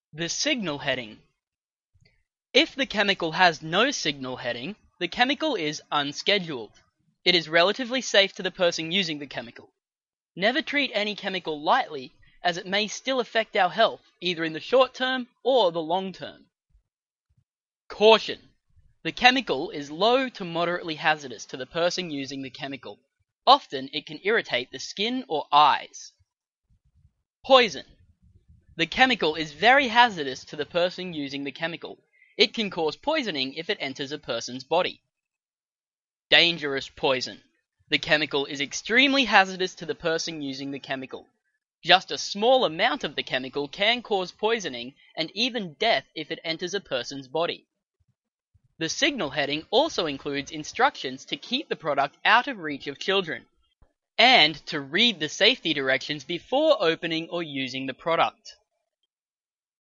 The signal heading. If the chemical has no signal heading, the chemical is unscheduled. It is relatively safe to the person using the chemical. Never treat any chemical lightly, as it may still affect our health, either in the short term or the long term. Caution! The chemical is low to moderately hazardous to the person using the chemical. Often it can irritate the skin or eyes. Poison. The chemical is very hazardous to the person using the chemical. It can cause poisoning if it enters a person's body. Dangerous poison. The chemical is extremely hazardous to the person using the chemical. Just a small amount of the chemical can cause poisoning and even death if it enters a person's body. The signal heading also includes instructions to keep the product out of reach of children, and to read the safety directions before opening or using the product.